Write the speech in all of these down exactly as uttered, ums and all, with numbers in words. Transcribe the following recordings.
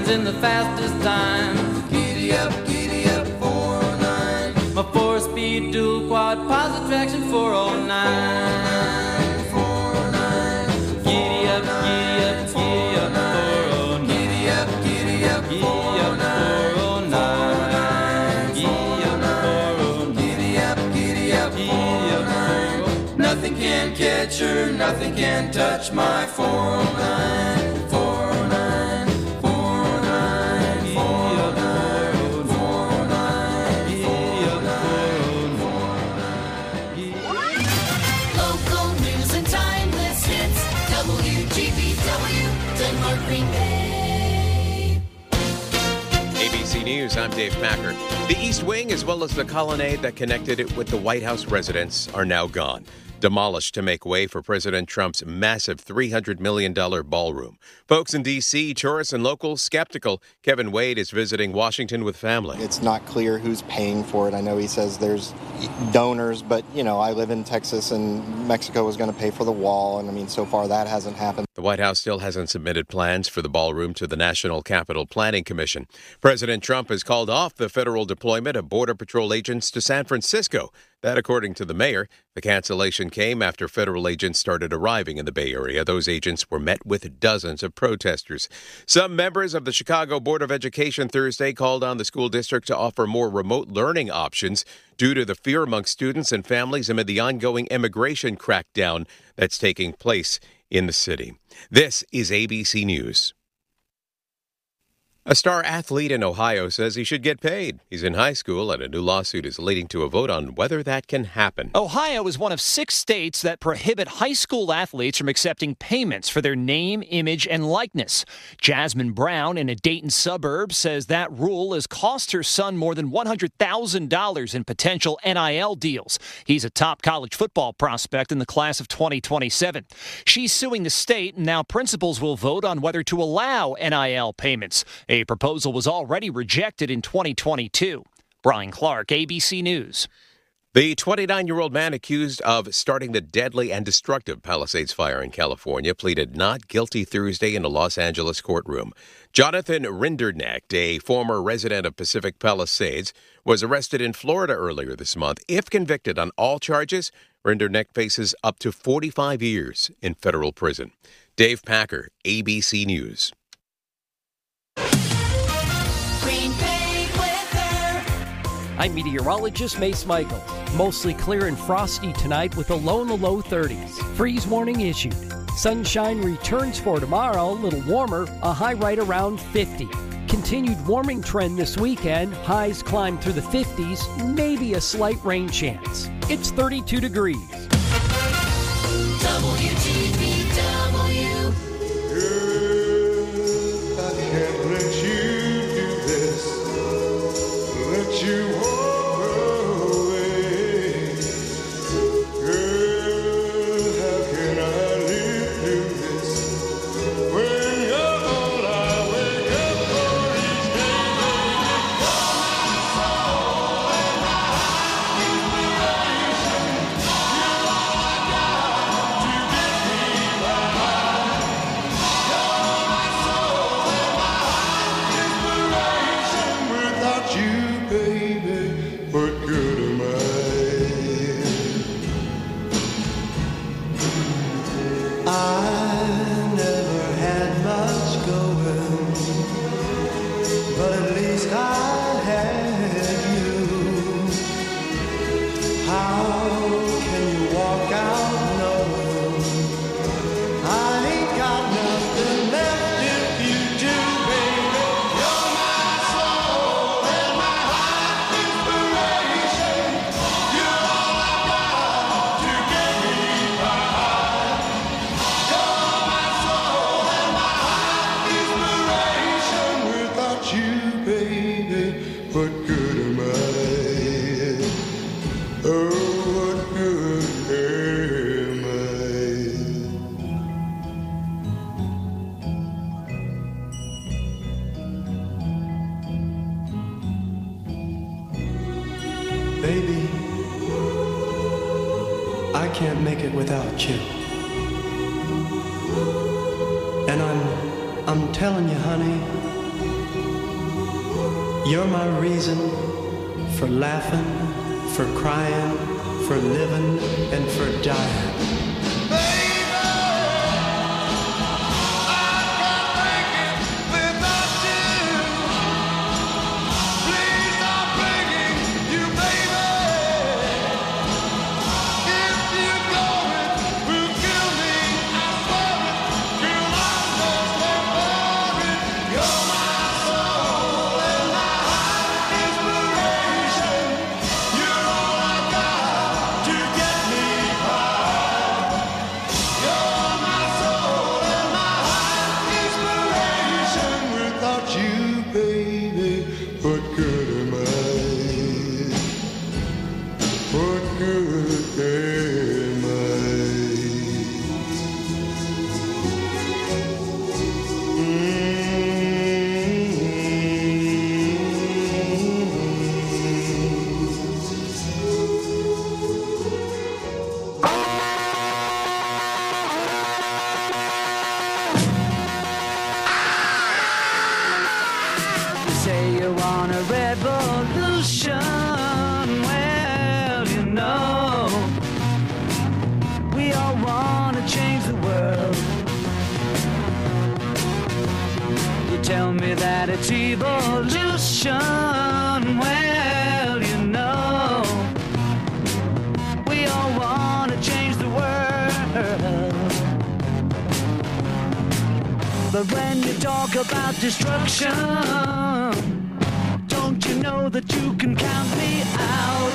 in the fastest time. Giddy up, giddy up, four oh nine. My four-speed dual quad positive traction four oh nine. four oh nine. Giddy up, giddy up, giddy up, four oh nine. Giddy up, giddy up, four oh nine. Giddy up, four oh nine. Giddy up, giddy up, four oh nine. Nothing can catch her, nothing can touch my four oh nine. A B C News, I'm Dave Packer. The East Wing, as well as the colonnade that connected it with the White House residence, are now gone, demolished to make way for President Trump's massive three hundred million dollars ballroom. Folks in D C, tourists and locals, skeptical. Kevin Wade is visiting Washington with family. It's not clear who's paying for it. I know he says there's donors, but, you know, I live in Texas and Mexico was going to pay for the wall. And, I mean, so far that hasn't happened. The White House still hasn't submitted plans for the ballroom to the National Capital Planning Commission. President Trump has called off the federal deployment of Border Patrol agents to San Francisco. That, according to the mayor, the cancellation came after federal agents started arriving in the Bay Area. Those agents were met with dozens of protesters. Some members of the Chicago Board of Education Thursday called on the school district to offer more remote learning options due to the fear among students and families amid the ongoing immigration crackdown that's taking place in the city. This is A B C News. A star athlete in Ohio says he should get paid. He's in high school, and a new lawsuit is leading to a vote on whether that can happen. Ohio is one of six states that prohibit high school athletes from accepting payments for their name, image, and likeness. Jasmine Brown in a Dayton suburb says that rule has cost her son more than one hundred thousand dollars in potential N I L deals. He's a top college football prospect in the class of twenty twenty-seven. She's suing the state, and now principals will vote on whether to allow N I L payments. A proposal was already rejected in twenty twenty-two. Brian Clark, A B C News. The twenty-nine-year-old man accused of starting the deadly and destructive Palisades fire in California pleaded not guilty Thursday in a Los Angeles courtroom. Jonathan Rinderknecht, a former resident of Pacific Palisades, was arrested in Florida earlier this month. If convicted on all charges, Rinderknecht faces up to forty-five years in federal prison. Dave Packer, A B C News. I'm meteorologist Mace Michaels. Mostly clear and frosty tonight with a low in the low thirties. Freeze warning issued. Sunshine returns for tomorrow, a little warmer, a high right around fifty. Continued warming trend this weekend, highs climb through the fifties, maybe a slight rain chance. It's thirty-two degrees. W G B W. Girl, I can't let you do this. Let you walk away. Girl, how can I live through this? When you're all I wake up for each day, you're my soul and my inspiration. You're all I got to get me by. You're my soul and my inspiration. Without you, baby, what good am I? I never had much going, but at least I had you. How can you walk out knowing I ain't got nothing left if you do, baby? You're my soul and my heart inspiration. You're all I got to get me by. You're my soul and my heart inspiration. Without you, baby, what good am I? Oh, what good am I? Baby, I can't make it without you. And I'm I'm telling you, honey, You're my reason for laughing, for crying, for living, and for dying. Tell me that it's evolution. Well, you know, we all want to change the world. But when you talk about destruction, don't you know that you can count me out?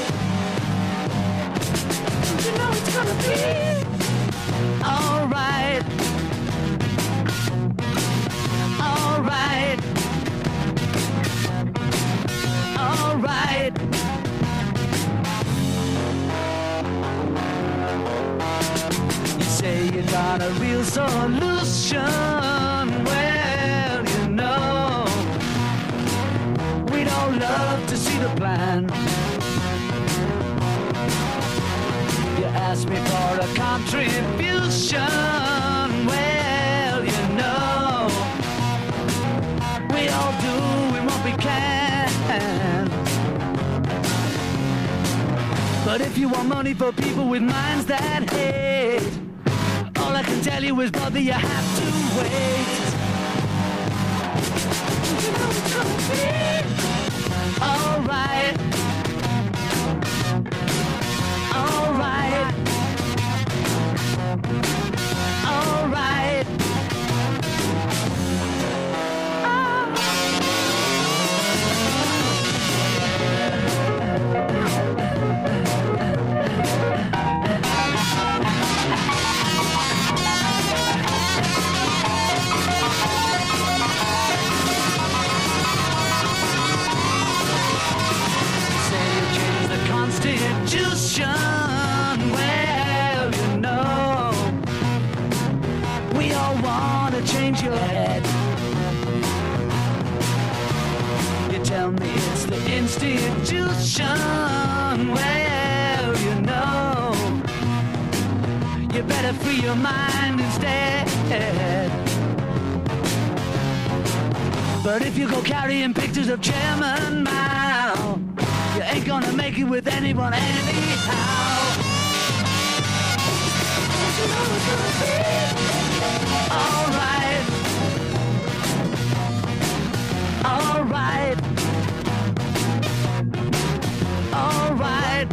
Don't you know it's gonna be alright? Alright, alright. You say you got a real solution. Well, you know, we'd all love to see the plan. You ask me for a contribution. Well, you know, we all do what we can. But if you want money for people with minds that hate, all I can tell you is, brother, you have to wait. You know it's gonna be alright. Alright. Alright. Constitution, well, you know, we all want to change your head. You tell me it's the institution, well, you know, you better free your mind instead. But if you go carrying pictures of Chairman Mao, you ain't gonna make it with anyone anyhow. Don't you know it's gonna be alright? Alright. Alright.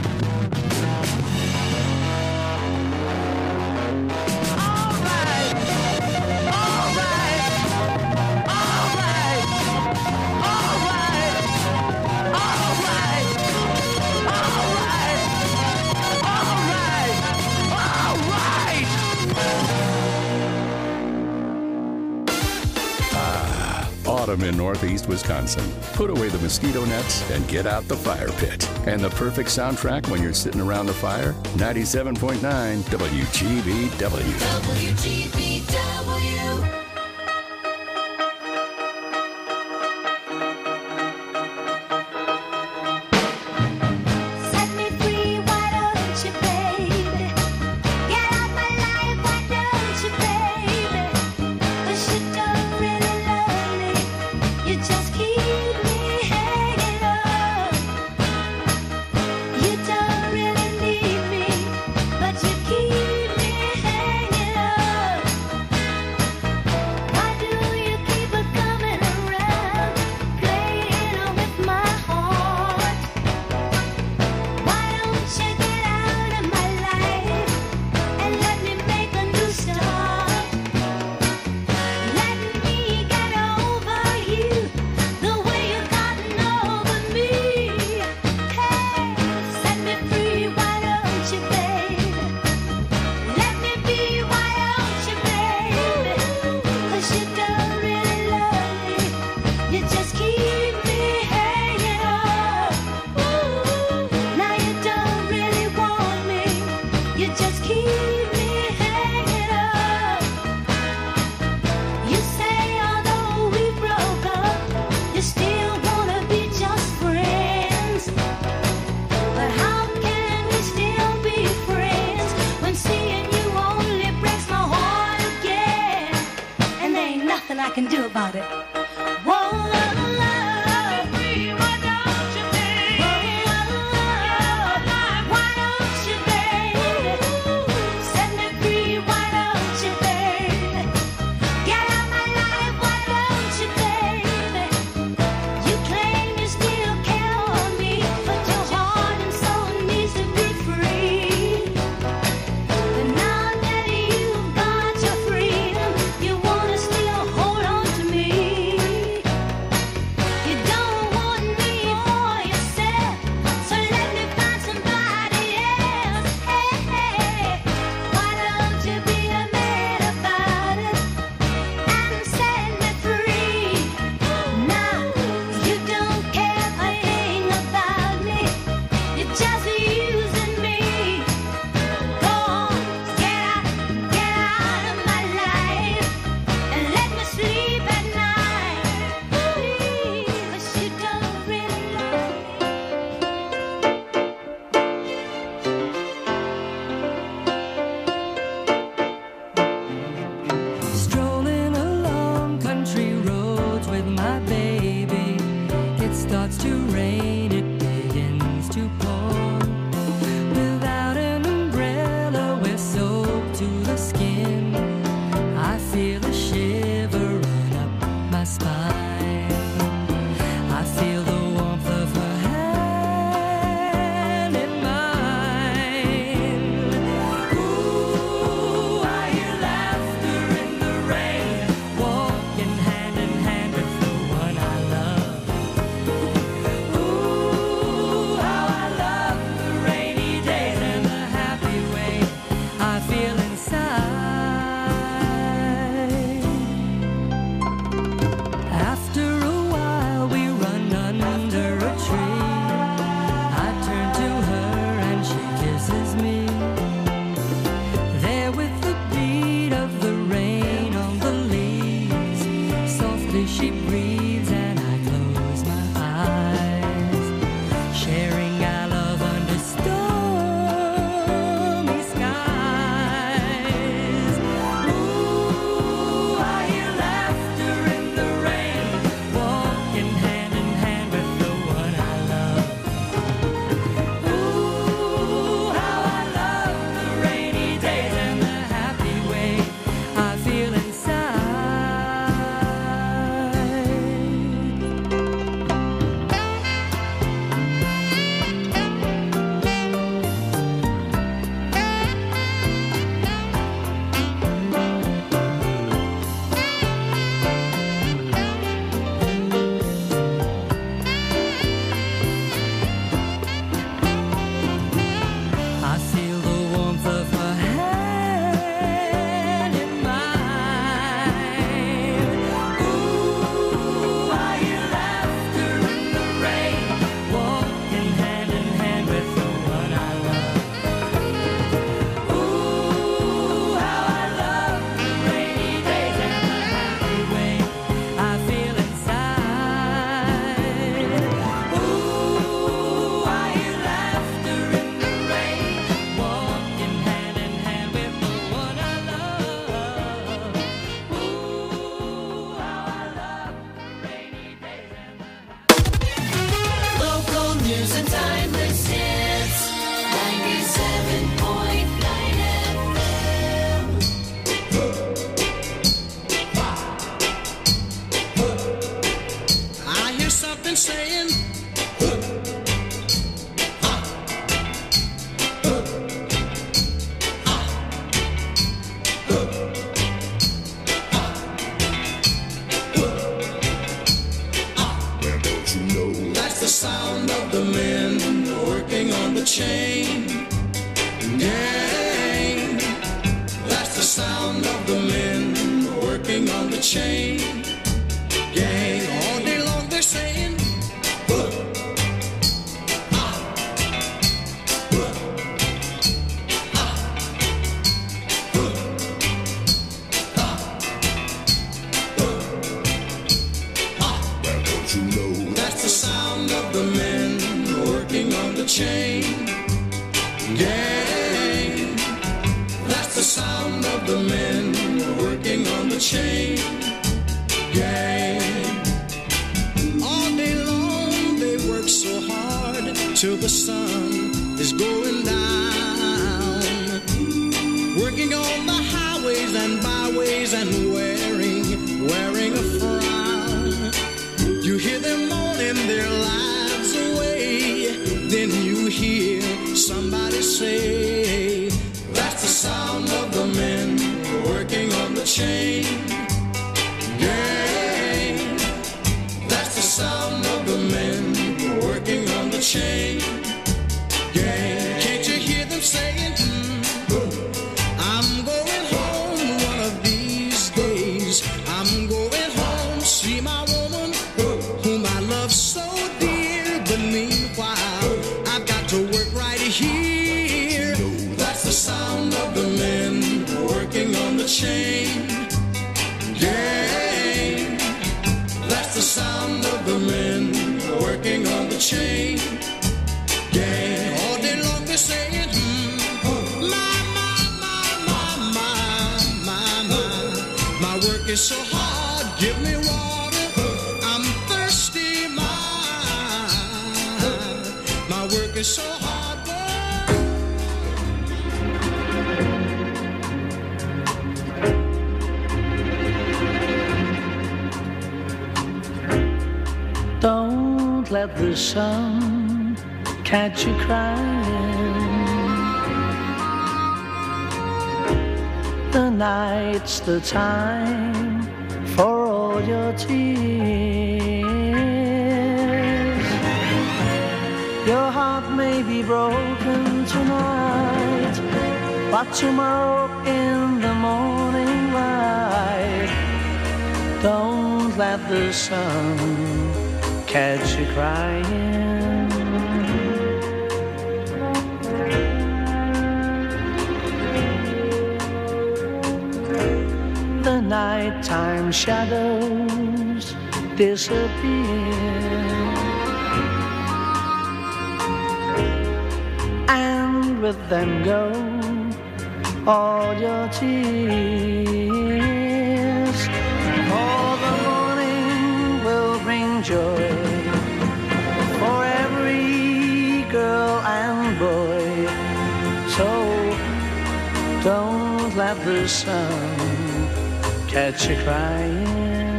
Autumn in northeast Wisconsin. Put away the mosquito nets and get out the fire pit. And the perfect soundtrack when you're sitting around the fire? ninety-seven point nine W G B W. W G B W. Set me free, why don't you, baby? Get out my life, why don't you, baby? 'Cause you don't really love me, you just keep me I can do about it. Whoa, love, love, free, why don't you, babe? Why don't you, babe? Set me free, why don't you, babe? Get out my life, why don't you, babe? You claim you still care for me, but your heart and soul needs to be free. But now that you've got your freedom, you wanna still hold on to me. You don't want me for yourself, so let me find somebody else. Hey, hey, why don't you be a man about it and set me free? Now you don't care a thing about me, you're just using me. Go on, get out, get out of my life and let me sleep at night. Please, 'cause you don't really love Strolling along country roads with my baby. It starts to rain, it begins to pour. Without an umbrella, we're soaked to the skin. I feel a shiver run up my spine. I feel the warmth of her hand in mine. Ooh, I hear laughter in the rain, walking hand in hand with the one I love. Ooh, how I love the rainy days and the happy way I feel inside. After a while we run under a tree. I turn to her and she kisses me. There with the beat of the rain on the leaves, softly she breathes and I close my eyes, sharing our love under stormy skies. Ooh, I hear laughter in the rain, walking hand in hand with the one I love. Ooh, how I love the rainy days and the happy way I feel inside. I feel the warmth of her hand in mine. Ooh, I hear laughter in the rain, walking hand in hand with the one I love. Ooh, how I love the rainy days and the happy way I feel inside. Ooh, I hear laughter in the rain, walking hand in hand with the one I love. Ooh, how I love the rainy days and the Local news and timeless hits. ninety-seven point nine F M. I hear something saying, that's the sound of the men working on the chain gang. That's the sound of the men working on the chain gang. All day long they're saying, "Huh, ah, huh, ah, huh, ah, huh, ah." Well, don't you know that's the sound of the men working on the chain gang. That's the sound of the men working on the chain gang. All day long they work so hard till the sun is going down, working on the highways and byways and wearing, wearing a frown. You hear them moaning their lives away, then you hear somebody say, that's the sound of the men working on the chain gang. That's the sound of the men working on the chain gang. Can't you hear them saying, mm, I'm going home one of these days. I'm going home, see my woman whom I love so dear. But meanwhile, I've got to work right here. That's the sound of the men working on the chain gang. That's the sound of the men working on the chain gang. All day long they're saying, mm, my, my, my, my, my, my, my work is so hard, give me water, I'm thirsty, my, my work is so hard. Don't let the sun catch you crying. The night's the time for all your tears. Your heart may be broken tonight, but tomorrow in the morning light, don't let the sun catch you crying. The nighttime shadows disappear, and with them go all your tears. For the morning will bring joy for every girl and boy. So don't let the sun catch you crying.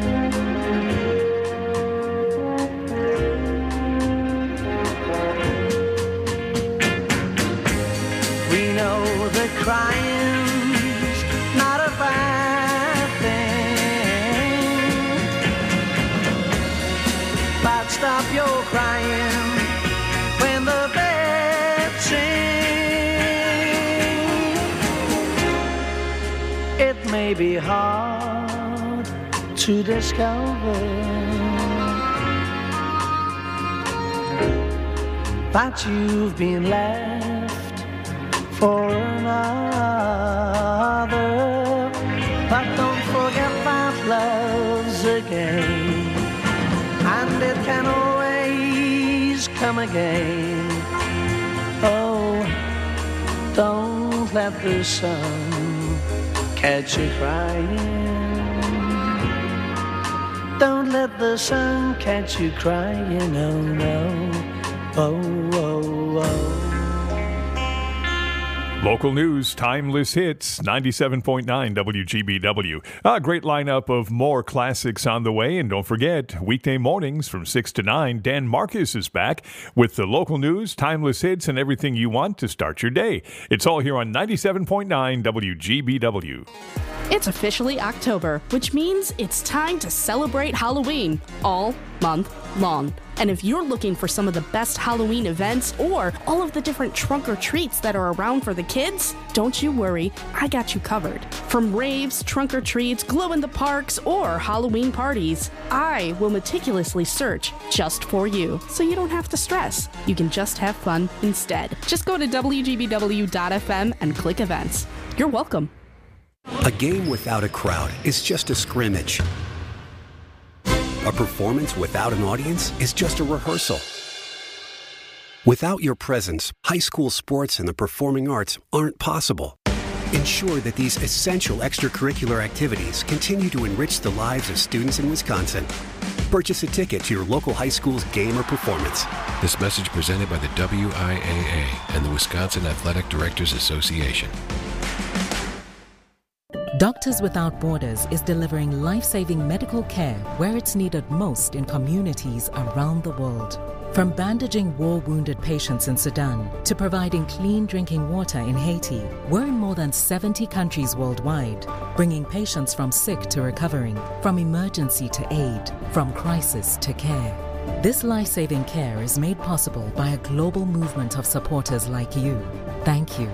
We know that crying's not a bad thing, but stop your crying when the birds sing. It may be hard to discover, but you've been left for another. But don't forget that love's a game, and it can always come again. Oh, don't let the sun catch you crying. Don't let the sun catch you crying, oh no, oh, oh, oh. Local news, timeless hits, ninety-seven point nine W G B W. A great lineup of more classics on the way. And don't forget, weekday mornings from six to nine, Dan Marcus is back with the local news, timeless hits, and everything you want to start your day. It's all here on ninety-seven point nine W G B W. It's officially October, which means it's time to celebrate Halloween all month long. And if you're looking for some of the best Halloween events or all of the different trunk or treats that are around for the kids, don't you worry, I got you covered. From raves, trunk or treats, glow in the parks, or Halloween parties, I will meticulously search just for you, so you don't have to stress. You can just have fun instead. Just go to W G B W dot F M and click events. You're welcome. A game without a crowd is just a scrimmage. A performance without an audience is just a rehearsal. Without your presence, high school sports and the performing arts aren't possible. Ensure that these essential extracurricular activities continue to enrich the lives of students in Wisconsin. Purchase a ticket to your local high school's game or performance. This message presented by the W I A A and the Wisconsin Athletic Directors Association. Doctors Without Borders is delivering life-saving medical care where it's needed most in communities around the world. From bandaging war-wounded patients in Sudan to providing clean drinking water in Haiti, we're in more than seventy countries worldwide, bringing patients from sick to recovering, from emergency to aid, from crisis to care. This life-saving care is made possible by a global movement of supporters like you. Thank you.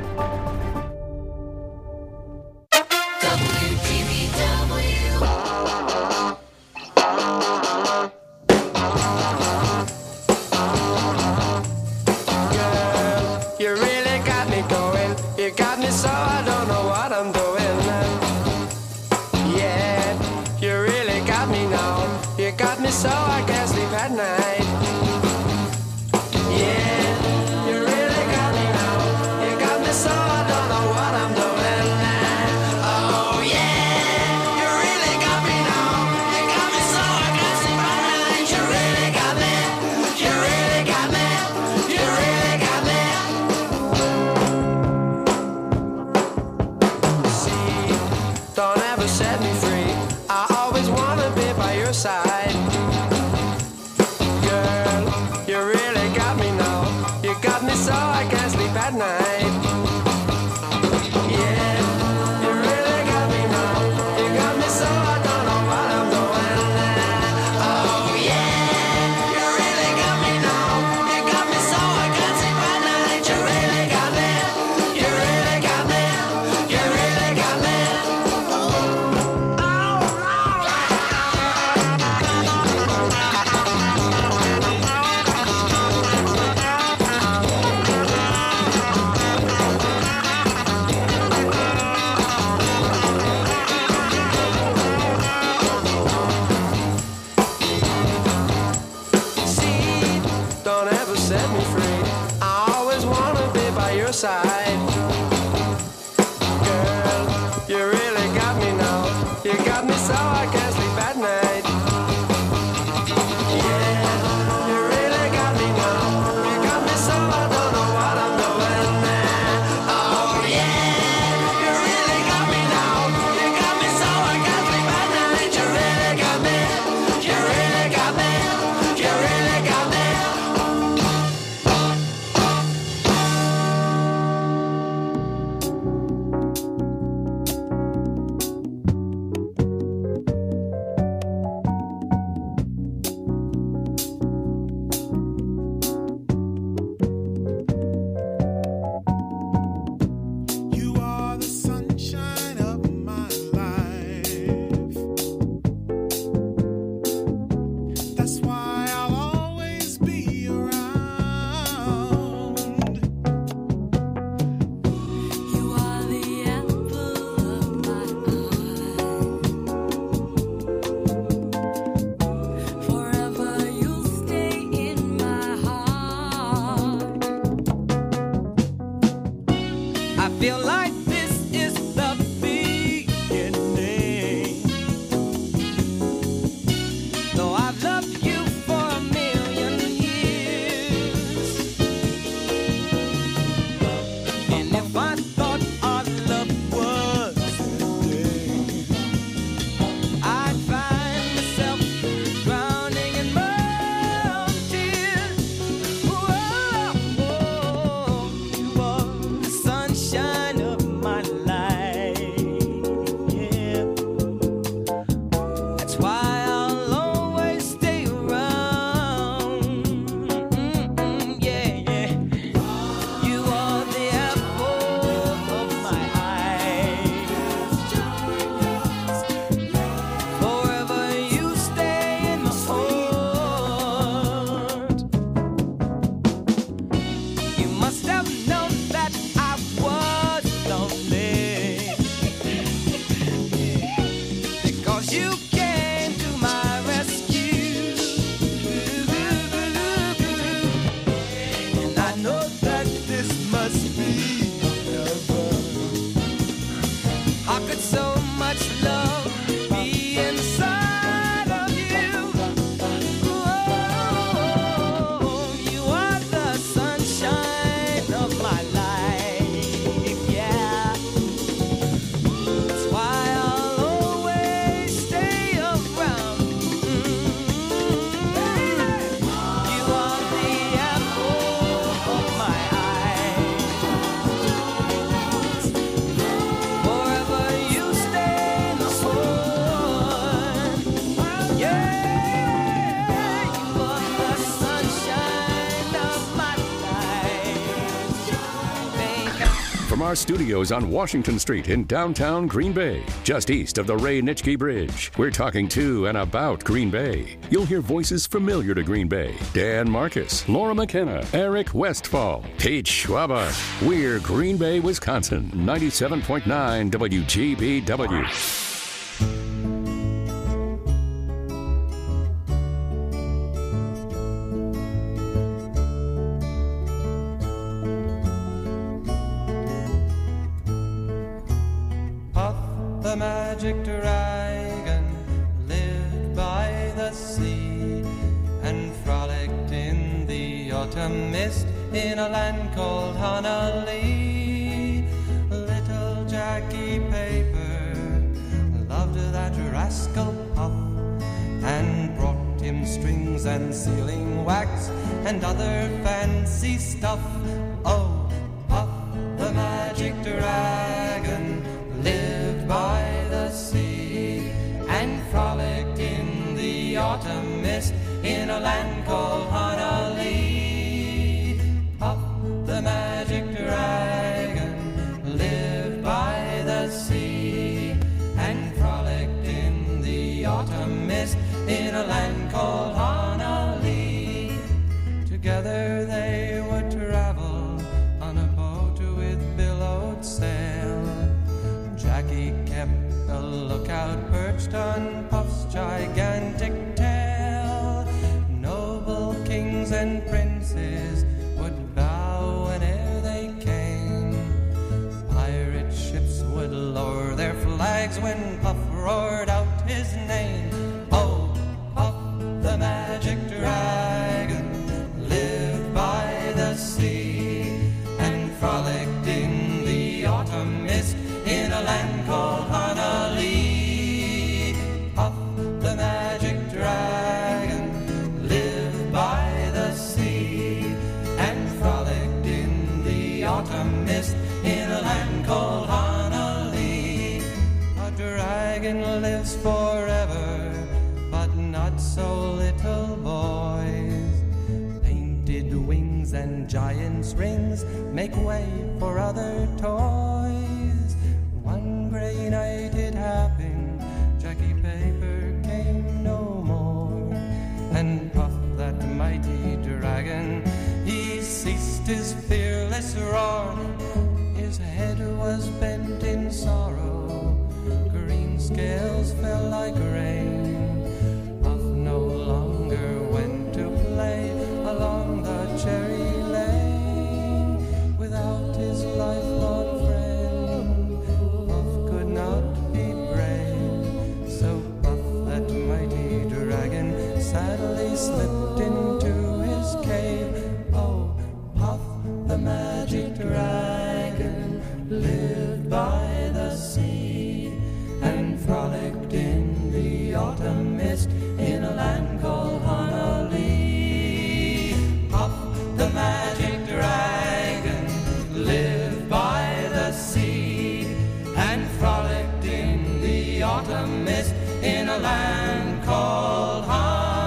You really got me going. You got me so I don't know what I'm doing. Yeah, you really got me now. You got me so I can't sleep at night. Yeah, you really got me now. You got me so I don't know what I'm doing. Oh yeah, you really got me now. You got me so I can't sleep at night. You really got me. You really got me. You really got me. Don't ever set me free. I always wanna be by your side. Girl, you really got me now. You got me so I can't sleep at night. Yeah, you really got me now. You got me so I don't know what I'm doing. Oh yeah, you really got me now. You got me so I can't sleep at night. You really got me. You really got me. You really got me. Don't ever set me free. I always wanna be by your side. Girl, you really got me now. You got me so I can't sleep at night. Yeah, you really got me now. You got me so I don't know what I'm doing. Oh yeah, you really got me now. You got me so I can't sleep at night. You really got me. You really got me. You really got me. our studios on Washington Street in downtown Green Bay, just east of the Ray Nitschke Bridge. We're talking to and about Green Bay. You'll hear voices familiar to Green Bay. Dan Marcus, Laura McKenna, Eric Westfall, Pete Schwaber. We're Green Bay, Wisconsin, ninety-seven point nine W G B W. The magic dragon lived by the sea and frolicked in the autumn mist in a land called Honolulu. Little Jackie Paper loved that rascal Puff and brought him strings and sealing wax and other fancy stuff. Oh, Puff the magic dragon lived by the sea and frolicked in the autumn mist in a land called Honolulu. Puff the magic dragon lived by the sea and frolicked in the autumn mist in a land called Honolulu. Together they would travel on a boat with billowed sail. Jackie kept a lookout perched on Puff's gigantic tail. Noble kings and princes would bow whene'er they came. Pirate ships would lower their flags when Puff roared out his name. Oh, Puff the magic dragon lived by the sea and frolicked in the autumn mist in a land called Honolulu. Puff the magic dragon lived by the sea and frolicked in the autumn mist in a land called Honolulu. A dragon lives forever, but not so little boys. Painted wings and giant's rings make way for other toys. One gray night it happened, Jackie Paper came no more. And Puff, that mighty dragon, he ceased his fearless roar. His head was bent in sorrow, green scales fell like rain. Puff no longer went to play along the cherry lane. Without his lifelong friend, Puff could not be brave. So Puff, that mighty dragon, sadly slipped into his cave. Oh, Puff the magic dragon lived by the sea and frolicked in the autumn mist in a land called Honolulu. Puff the magic dragon lived by the sea and frolicked in the autumn mist in a land called Honolulu.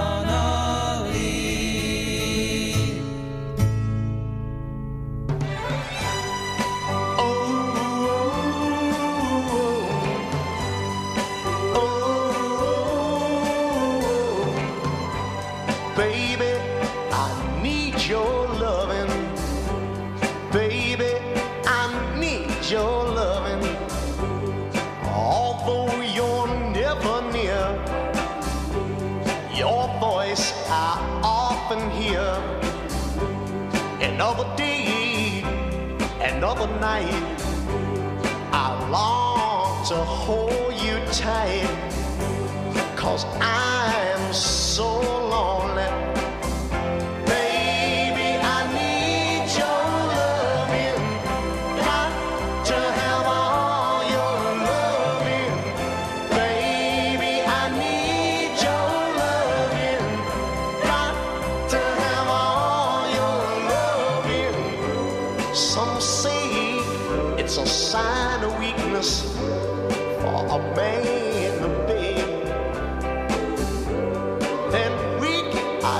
Baby, I need your loving. Baby, I need your loving. Although you're never near, your voice I often hear. Another day, another night, I long to hold you tight. 'Cause I'm so lonely. Baby, I need your loving. Got to have all your loving. Baby, I need your loving. Got to have all your loving. Some say it's a sign of weakness for a man to beg. Then weak I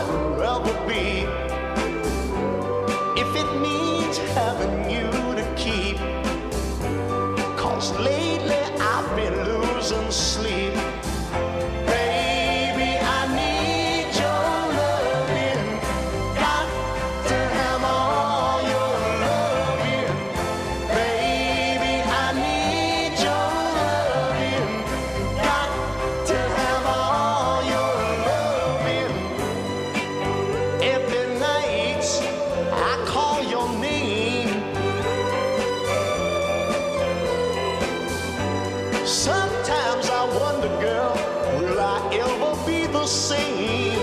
be the same.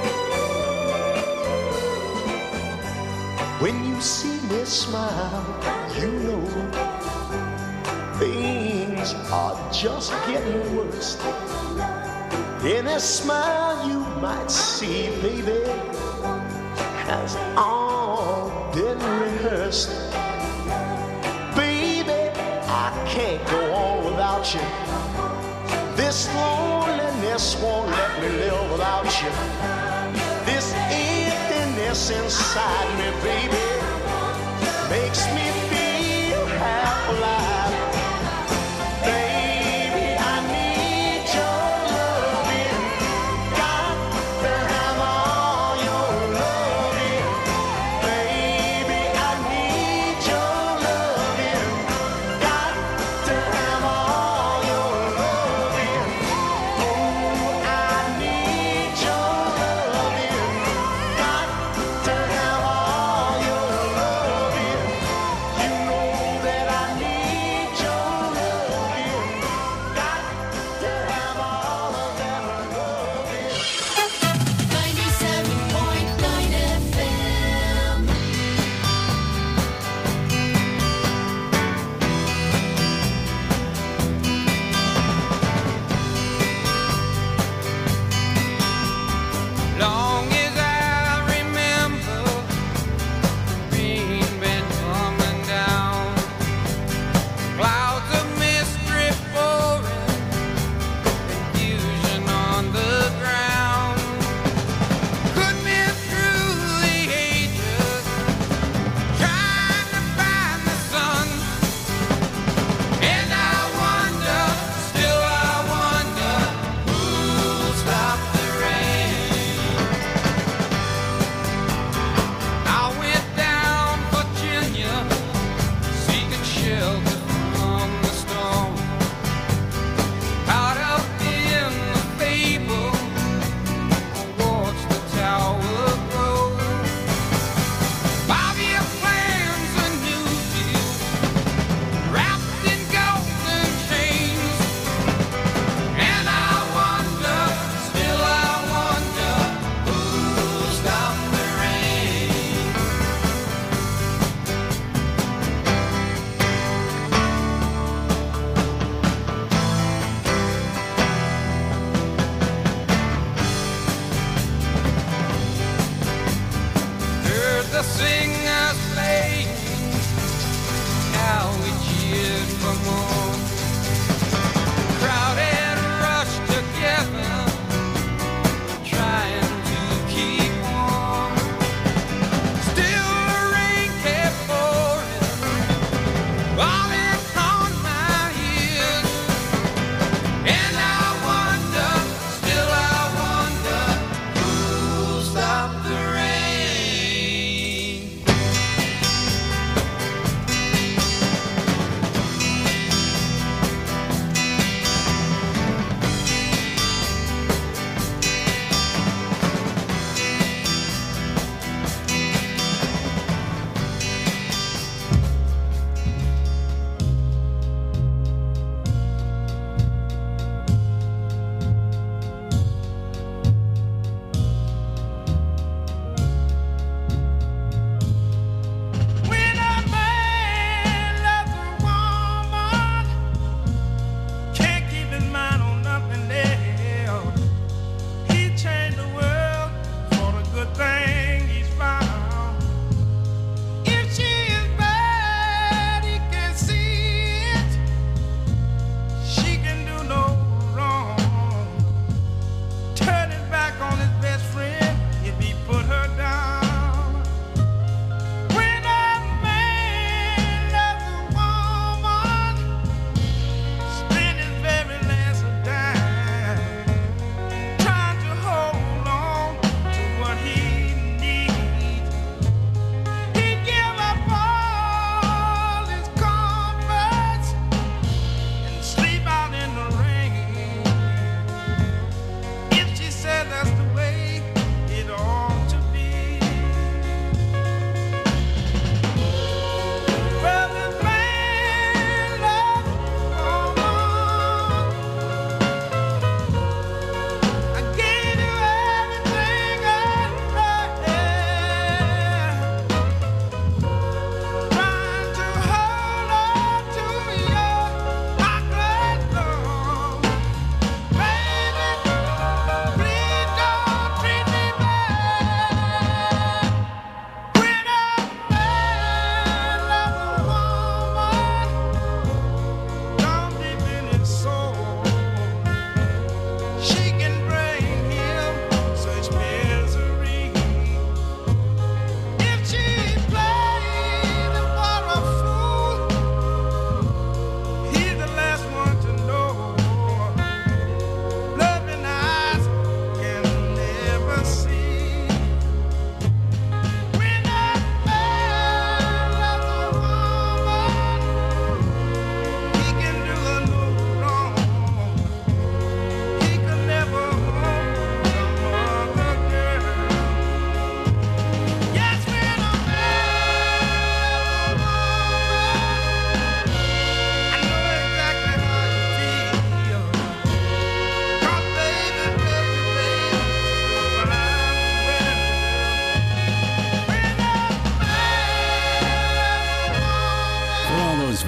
When you see me smile, you know things are just getting worse. Any smile you might see, baby, has all been rehearsed. Baby, I can't go on without you. This loneliness won't let me live without you. This emptiness inside me, baby, makes me feel half alive. Baby, I need your loving. Got to have all your loving. Baby, I need your loving. Got to have all your loving. Oh, I need your loving. Got to have all your loving. You know that I need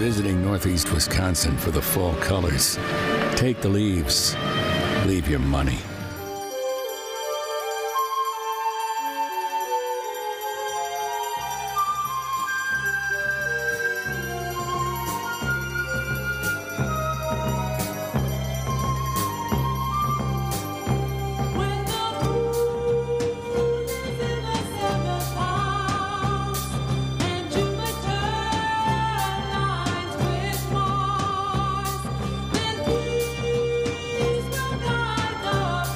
visiting Northeast Wisconsin for the fall colors. Take the leaves. Leave your money. Please don't guide the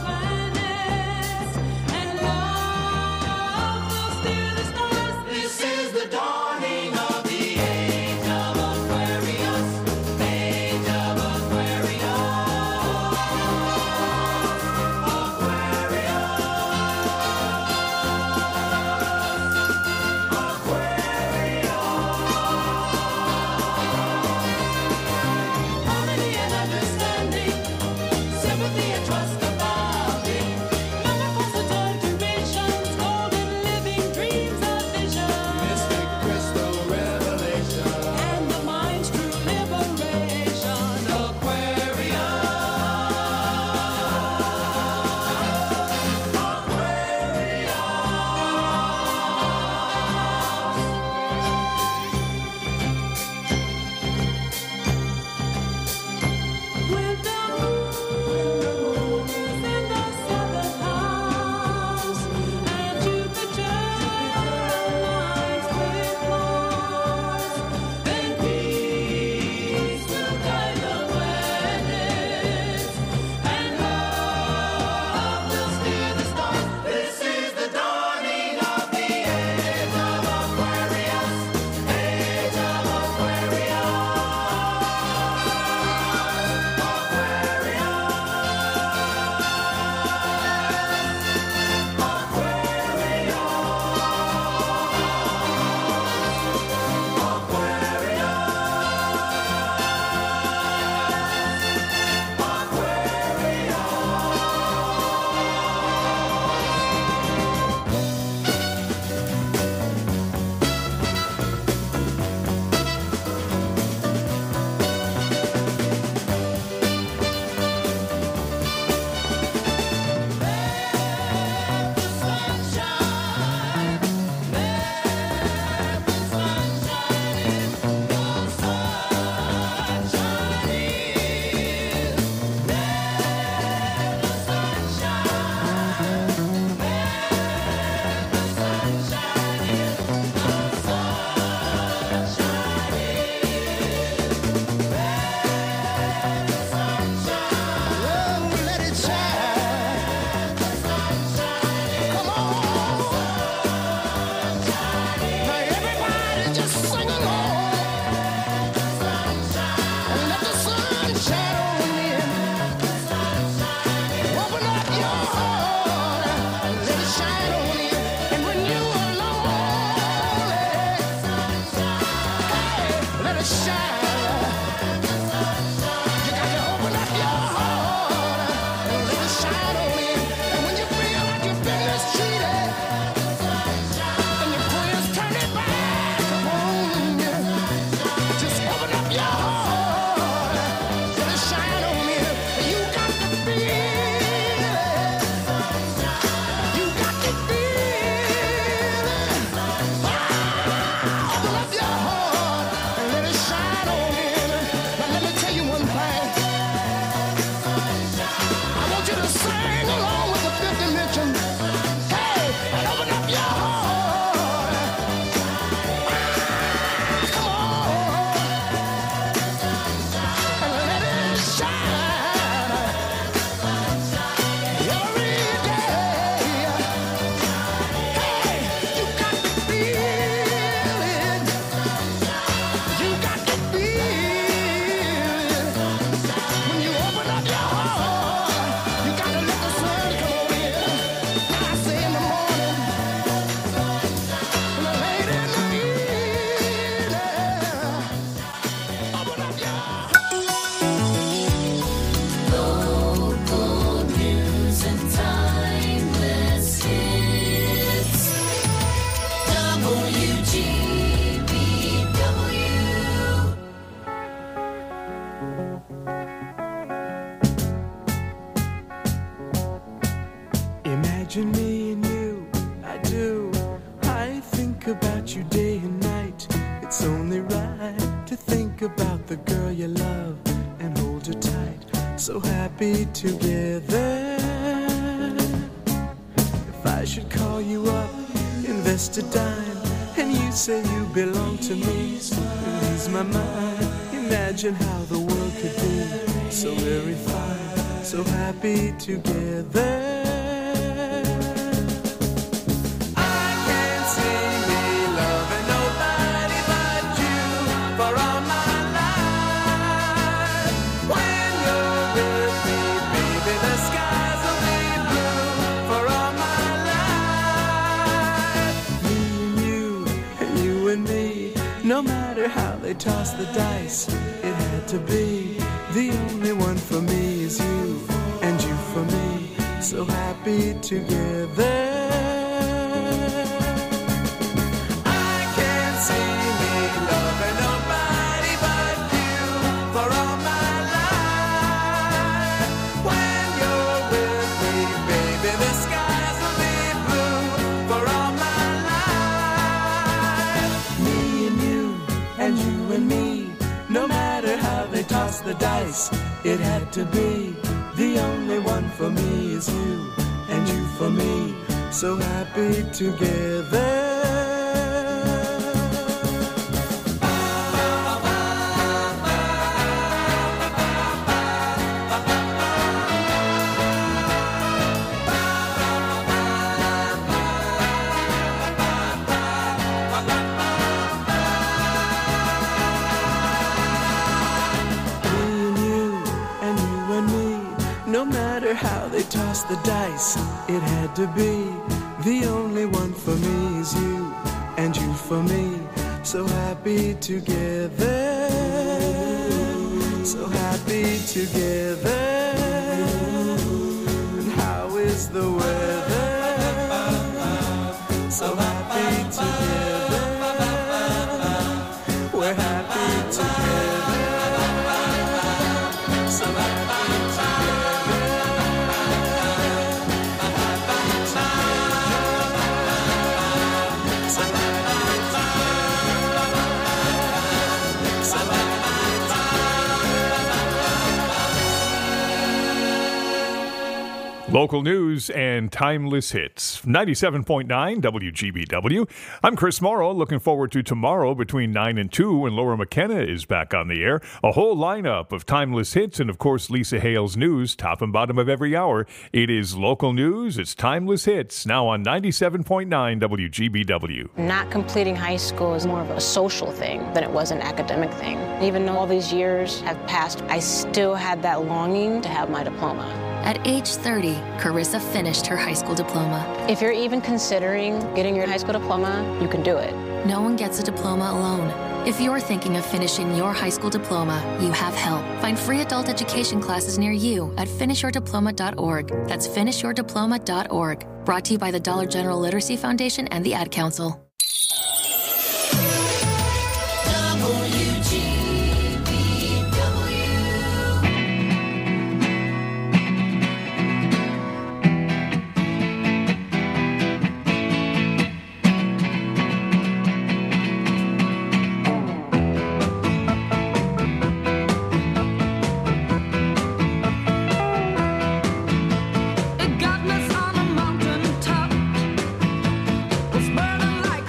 Imagine me and you, I do. I think about you day and night. It's only right to think about the girl you love and hold her tight. So happy together. If I should call you up, invest a dime, and you say you belong to me, release my mind. Imagine how the world could be so very fine, so happy together. No matter how they toss the dice, it had to be. The only one for me is you, and you for me, so happy together. I can't see me loving nobody but you for all my life. When you're with me, baby, the skies will be blue for all my life. Me and you, and you and me, no matter how they toss the dice, it had to be. The only one for me is you, and you for me, so happy together. How they toss the dice, it had to be. The only one for me is you, and you for me, so happy together, so happy together. And how is the weather? So happy together, we're happy together, so happy together. Local news and timeless hits. ninety-seven point nine W G B W. I'm Chris Morrow. Looking forward to tomorrow between nine and two when Laura McKenna is back on the air. A whole lineup of timeless hits and, of course, Lisa Hale's news, top and bottom of every hour. It is local news. It's timeless hits now on ninety-seven point nine W G B W. Not completing high school is more of a social thing than it was an academic thing. Even though all these years have passed, I still had that longing to have my diploma. At age thirty, Carissa finished her high school diploma. If you're even considering getting your high school diploma, you can do it. No one gets a diploma alone. If you're thinking of finishing your high school diploma, you have help. Find free adult education classes near you at finish your diploma dot org. That's finish your diploma dot org. Brought to you by the Dollar General Literacy Foundation and the Ad Council. It got me on a mountain top, was burning like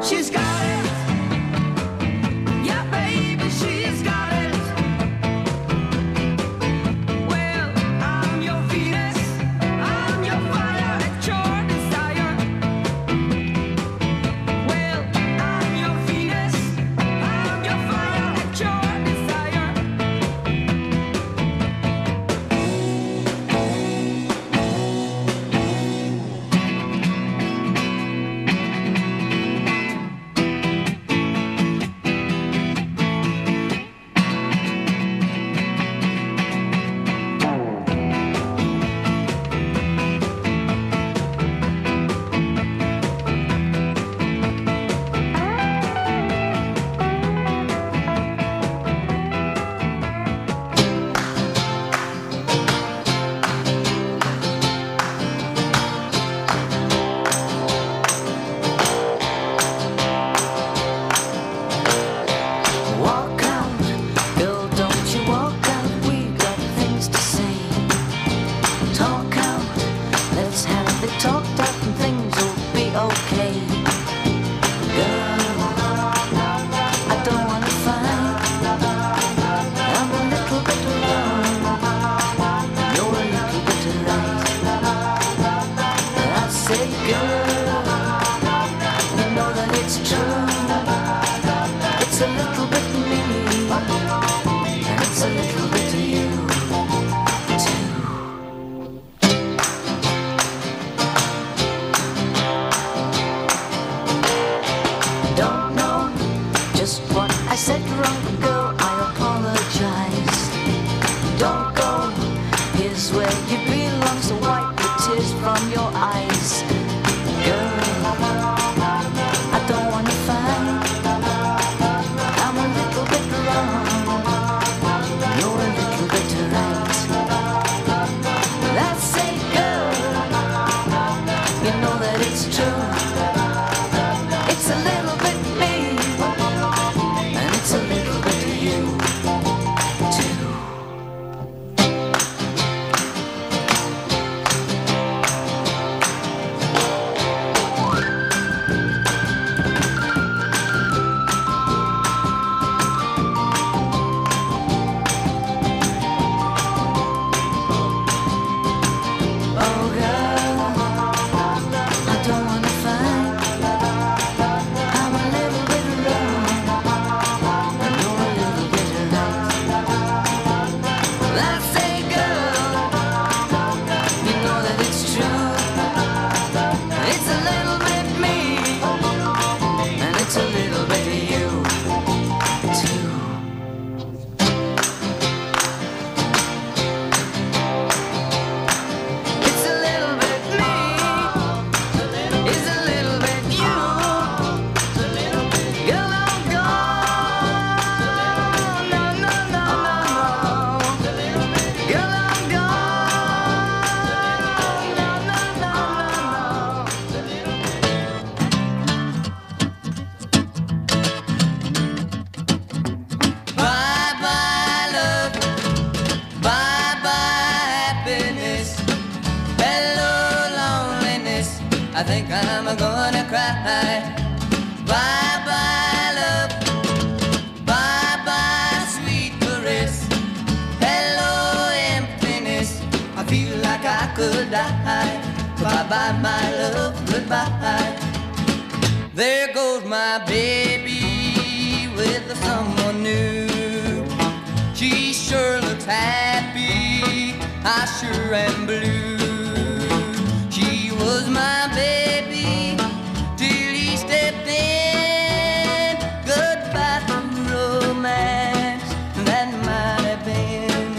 She's got it. Yeah, baby, she's got it. Well, I'm your Venus. I'm your fire at your desire. Well, I'm your Venus. I'm your fire at your desire. Walk out, girl, don't you walk out. We got things to say. Talk out, let's have it talked out and things will be okay. Girl, I don't wanna fight. I'm a little bit wrong. You're a little bit right. I say, girl, you know that it's true. It's a little bit me, and it's a little bit of you, too. Don't know just what I said wrong, girl, I apologize. Don't go, here's where you belong, so wipe the tears from your eyes. Girl, I don't wanna fight. I'm a little bit wrong. You're a little bit right. That's it, girl. You know that it's true. It's a little bit me, and it's a little bit of you, too. Oh, girl, I don't wanna fight. I'm a little bit wrong, and you're a little bit right. That's it, girl. You know that it's true. It's a little bit me, and it's a little bit of you, too. It's a little bit me, it's a little bit you. Girl, I'm gone, no, no, no, no. Girl, I'm gone, no, no, no, Bye bye love, bye bye happiness, hello loneliness. I think I'm gonna cry. Bye bye love, bye bye sweet caress, hello emptiness. I feel like I could die. Bye bye my love, goodbye. There goes my baby with someone new. She sure looks happy, I sure am blue. She was my baby till he stepped in. Goodbye to romance, that might have been.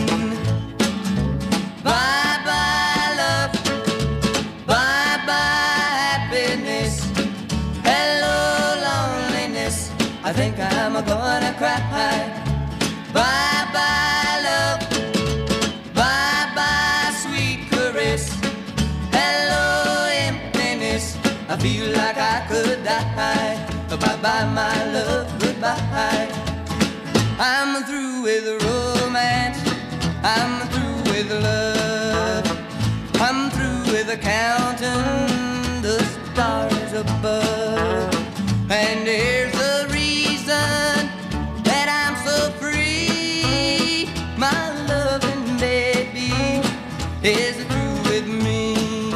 Bye bye love, bye bye happiness, hello loneliness. I think I'm gonna cry. Bye bye love, bye bye sweet caress, hello emptiness. I feel like I could die. Bye bye my love, goodbye. I'm through with romance, I'm through with love, I'm through with counting the stars above. And here's the reason that I'm so free. My loving baby is through with me.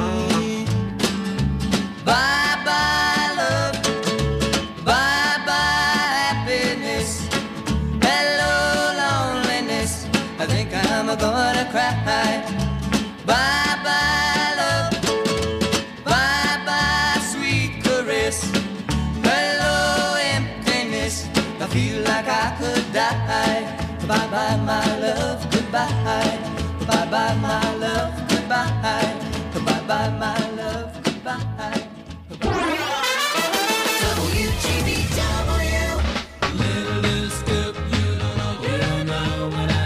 Bye-bye love, bye-bye happiness. Hello loneliness, I think I'm gonna cry. Bye-bye love, bye-bye sweet caress. Hello emptiness, I feel like I could die. Bye-bye my love, goodbye. Bye-bye my love, goodbye. Bye-bye my love, goodbye. W G B W. Little, little scoop, you don't know, you don't know what I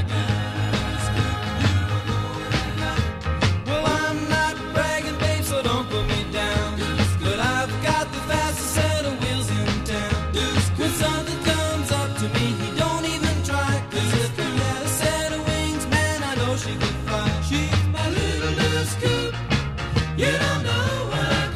got. Well, I'm not bragging, babe, so don't put me down. But I've got the fastest set of wheels in town. When something comes up to me, he don't even try. 'Cause if he had a set of wings, man, I know she could fly. She's my little, little scoop. You don't know what I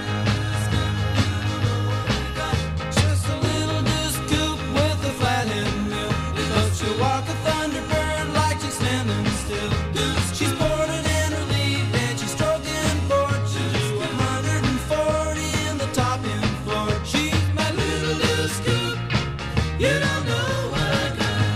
got. Just a little disc coupe with a flathead wheel. But she'll walk a Thunderbird like she's standing still. She's boarded and relieved and she's stroking board. She'll do one hundred forty in the top end floor. She's my little disc coupe. You don't know what I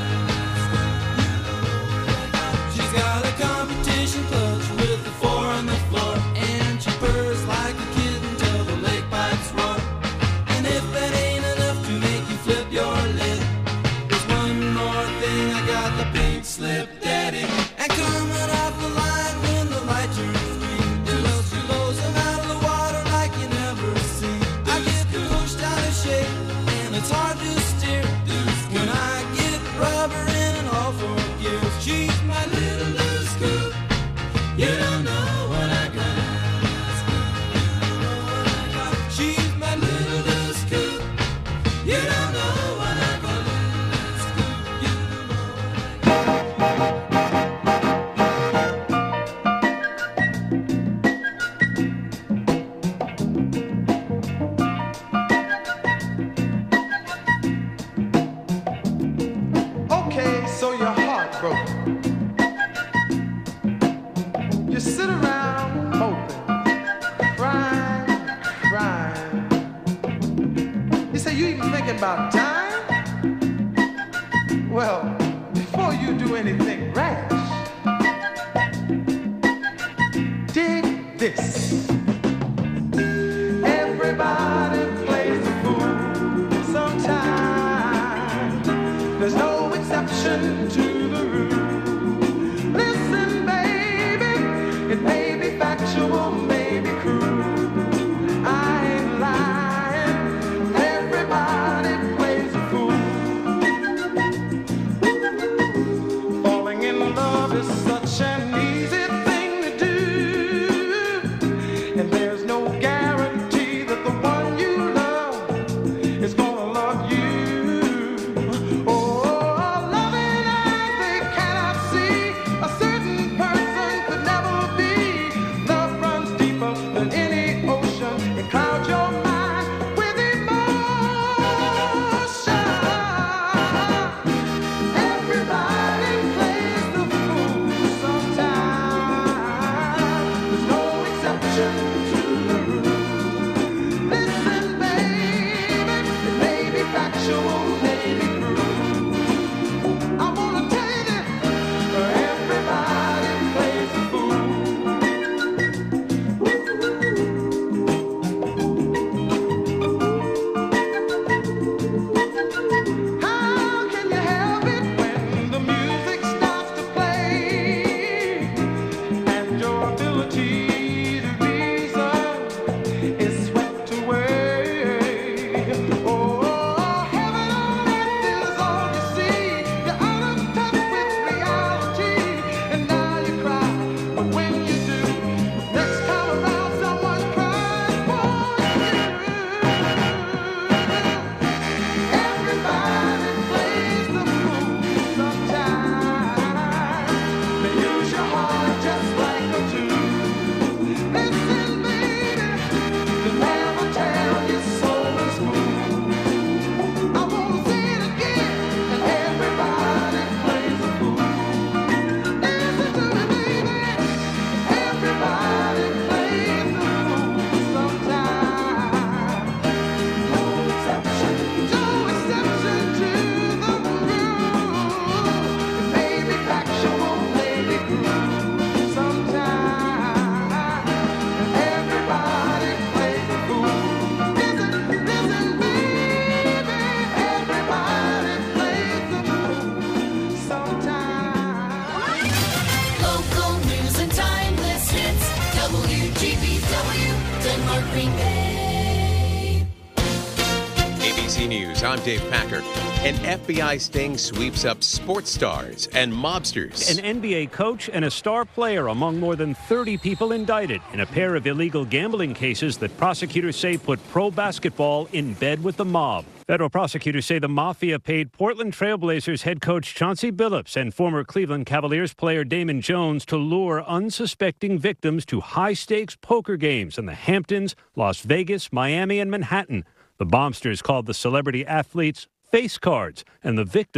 got. She's got a competition clutch with the four on the floor. And she purrs like a kitten till the lake pipes roar. And if that ain't enough to make you flip your lid, there's one more thing, I got the pink slip daddy. And coming off the line when the light turns green, well, she blows them out of the water like you never seen. I get pushed out of shape and it's hard to steer when I get rubber in all four gears. She's my little loose scoop. You don't know what I got. She's my little loose scoop. You don't know what I got. Okay, so you're heartbroken. You sit around hoping, crying, crying. You say you even thinking about dying? Well, before you do anything rash, dig this. Everybody plays the fool sometimes. There's no exception to the rule. Listen, baby, it may be factual, may be cruel. I ain't lying. Everybody plays a fool. Falling in love C News. I'm Dave Packer. An F B I sting sweeps up sports stars and mobsters. An N B A coach and a star player among more than thirty people indicted in a pair of illegal gambling cases that prosecutors say put pro basketball in bed with the mob. Federal prosecutors say the Mafia paid Portland Trailblazers head coach Chauncey Billups and former Cleveland Cavaliers player Damon Jones to lure unsuspecting victims to high-stakes poker games in the Hamptons, Las Vegas, Miami, and Manhattan. The Bombsters called the celebrity athletes face cards, and the victims